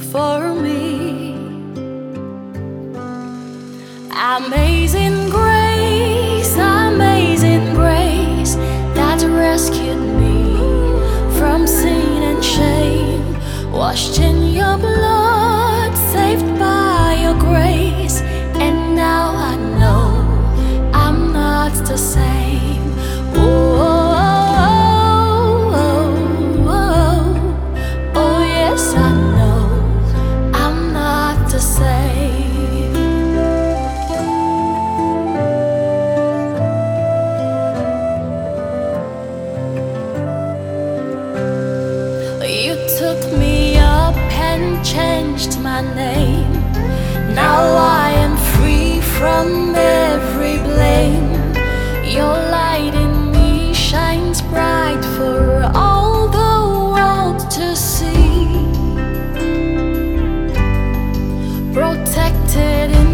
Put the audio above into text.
for me. Amazing grace that rescued me from sin and shame, washed in your blood, saved by your grace, and now I know I'm not the same. Oh, oh, yes, I know I'm not the same. You took me up and changed my name. Now I am free from every blame. Your light in me shines bright for all the world to see. Protected in